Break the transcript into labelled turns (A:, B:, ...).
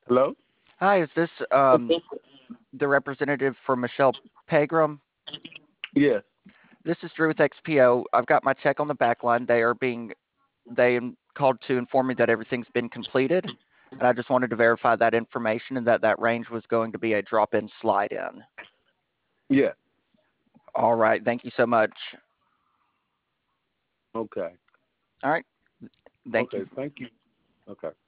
A: Hello?
B: Hi, is this the representative for Michelle Pegram?
A: Yes.
B: This is Drew with XPO. I've got my tech on the back line. Called to inform me that everything's been completed, and I just wanted to verify that information and that that range was going to be a drop-in slide-in.
A: Yeah.
B: All right, thank you so much.
A: Okay.
B: All right, thank you.
A: Okay. Thank you. Okay.